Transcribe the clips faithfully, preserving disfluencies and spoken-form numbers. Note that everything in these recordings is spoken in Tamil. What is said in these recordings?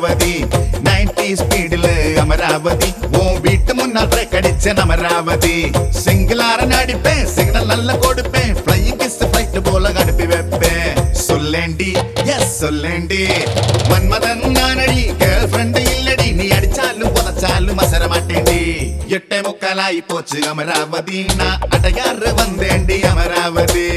அமராவதி நைன்டி ஸ்பீடுல அமராவதி உன் வீட்டு முன்னால் பிரேக் அடிச்ச அமராவதி சிங்கிளார நடிப்பேன் சிக்னல் நல்ல கொடுப்பேன் ஃப்ளையிங் கிஸ் ஃபிளைட் போல அனுப்பி வைப்பேன் சொல்லேண்டி எஸ் சொல்லேண்டி மன்மதன் நானடி கேர்ள் ஃப்ரெண்ட் இல்லடி நீ அடிச்சாலும் புதைச்சாலும் அசர மாட்டேண்டி எட்டே முக்காலாயி போச்சு அமராவதி நான் அடையாறு வந்தேண்டி அமராவதி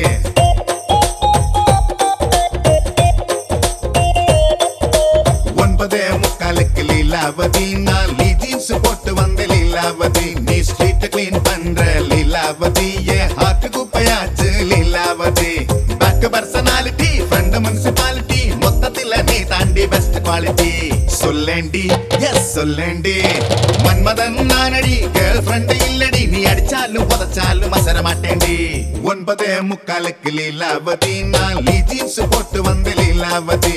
ஒன்பதே முக்காலுக்கு லீலாவதி நான் லீ ஜீன்ஸ் போட்டு வந்த லீலாவதி நீ ஸ்ட்ரீட் கிளீன் பண்ற லீலாவதி ஏ ஹார்ட் குப்பையாச்சு Leelavathi back personality friend municipality மொத்தத்துல நீ தாண்டி பெஸ்ட் குவாலிட்டி சொல்லேண்டி எஸ் சொல்லேண்டி மன்மதன் நானடி கேர்ள் ஃப்ரெண்ட் இல்லடி நீ அடிச்சாலும் புதைச்சாலும் அசர மாட்டேண்டி ஒன்பதே முக்காலுக்கு லீலாவதி நான் லீ ஜீன்ஸ் போட்டு வந்த லீலாவதி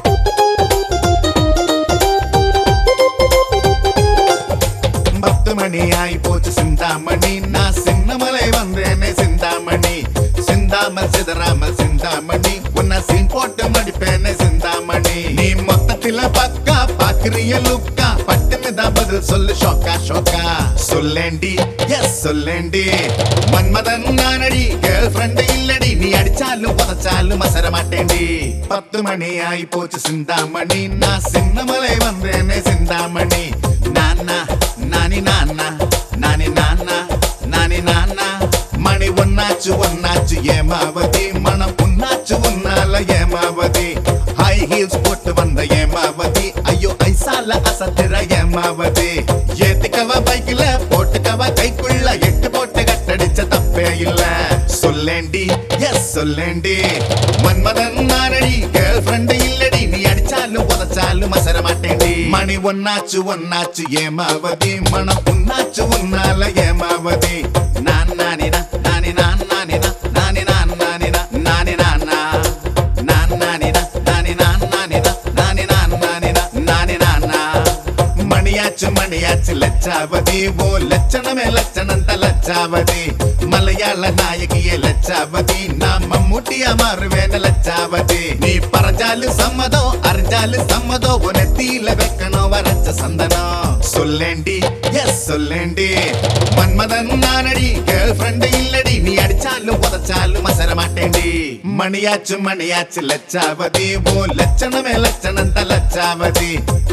பத்து மணி ஆயி போச்சு சிந்தாமணி நான் சின்னமலை வந்தேனே சிந்தாமணி சிந்தாமல் சிதறாமல் சிந்தாமணி உன்ன சீன் போட்டு மடிப்பேனே சிந்தாமணி நீ மொத்தத்தில பக்கா பாக்குறிய லுக்கா பட்டுனுதான் பதில் சொல்லு ஷோக்கா ஷோக்கா சொல்லேண்டி எஸ் சொல்லேண்டி மன்மதன் நானடி கேர்ள் ஃப்ரெண்ட் இல்லடி நீ அடிச்சாலும் புதைச்சாலும் அசர மாட்டேண்டி பத்து மணி ஆயி போச்சு சிந்தாமணி நான் சின்னமலை வந்தேனே சிந்தாமணி நானா நானி நானா நானி நானா நானி நானா மணி ஒன்னாச்சு ஒன்னாச்சு ஏமாவதி மனம் புண்ணாச்சு உன்னால ஏமாவதி ஹை ஹீல்ஸ் போட்டு வந்த ஏமாவதி ஐயோ ஐசால அசத்திர ஏமாவதி ஏத்திக்கவா பைக்கில போட்டுக்கவா கைக்குள்ள எட்டு போட்டு கட்டடிச்ச தப்பே இல்ல சொல்லேண்டி எஸ் சொல்லேண்டி மன்மதன் நானடி கேர்ள் ஃப்ரெண்ட் இல்லடி நீ அடிச்சாலும் புதைச்சாலும் அசர மாட்டேண்டி மணி ஒன்னாச்சு ஒன்னாச்சு ஏமாவதி மனம் புண்ணாச்சு உன்னால ஏமாவதி நான் நானினா நானி நான் நானினா நானி நான் நானினா நானி நானா நான் நானினா நானி நான் நானினா நானி நான் நானினா நானி நானா மணியாச்சு மணியாச்சு லட்சாவதி ஓ லட்சணமே லட்சணந்த லட்சாவதி மலையாள நாயகியே லட்சாவதி நான் மம்முட்டியா மாறுவேன லட்சாவதி நீ பறஞ்சாலு சம்மதோ அரைஞ்சாலு சம்மதோ உனத்தீல வைக்கணும் வரைச்ச சந்தனம் சொல்லேண்டி எஸ் சொல்லேண்டி மன்மதன் நானடி கேர்ள் ஃப்ரெண்ட் இல்லடி நீ அடிச்சாலும் புதைச்சாலும் அசர மாட்டேண்டி மணியாச்சு மணியாச்சு லட்சாவதி ஓ லட்சணமே லட்சணந்த லட்சாவதி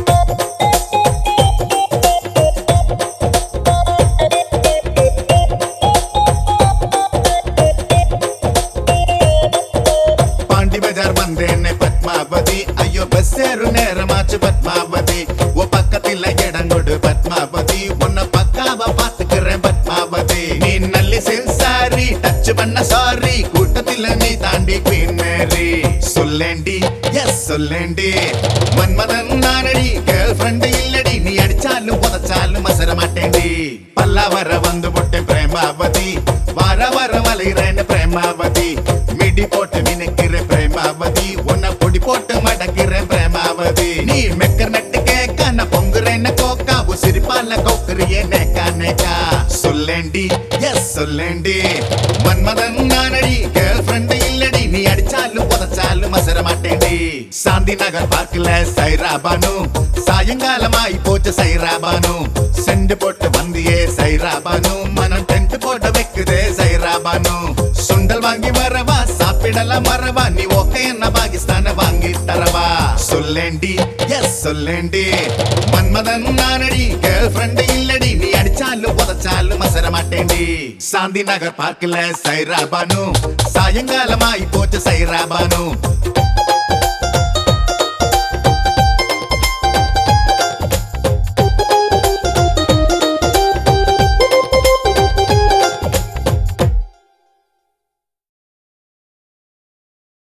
பத்மாவதி ஐயோ பஸ் ஏறு நேரமாச்சு பத்மாவதி ஓ பக்கத்துல இடங்கொடு பத்மாவதி உன்ன பக்காவ பாத்துக்கிறேன் பத்மாவதி நீ நல்லி சில் சாரி டச் பண்ண சாரி கூட்டத்துல நீ தாண்டி குவீன் மேரி சொல்லேண்டி எஸ் சொல்லேண்டி மன்மதன் நானடி கேர்ள் ஃப்ரெண்ட் இல்லடி நீ அடிச்சாலும் புதைச்சாலும் அசர மாட்டேண்டி பல்லா வர வந்து போட்டேன் பிரேமாவதி வர வர வளைகிறேன் பிரேமாவதி மிடி போட்டு மினுக்கிற பிரேமாவதி உன்ன பொடி போட்டு மடக்கிற பிரேமாவதி நீ மெக்கர் நட்டு கேக்க நான் பொங்குறேன்னு கோக்கா உசிரிப்பால கோக்குறியே நேக்கா நேக்கா சொல்லேண்டி எஸ் சொல்லேண்டி மன்மதன் நானடி கேர்ள் ஃப்ரெண்ட் இல்லடி நீ அடிச்சாலும் புதைச்சாலும் அசர மாட்டேண்டி சாந்தி நகர் பார்க்கல சைராபானு சாயங்காலமாய் போச்சு சைராபானு செண்டு போட்டு வந்தியே சைராபானு மனம் டென்ட் போட்டு வைக்குதே சைராபானு சுண்டல் வாங்கி வரவா சாப்பிடலாம் மறவா நீ ஓகே என்ன பாகிஸ்தான வாங்கி தரவா சொல்லேண்டி எஸ் சொல்லேண்டி மன்மதன் நானடி கேர்ள் ஃப்ரெண்ட் இல்லடி நீ அடிச்சாலும் புதைச்சாலும் அசர மாட்டேண்டி சாந்தி நகர் பார்க்கல சைராபானு சாயங்காலமாய் போச்சு சைராபானு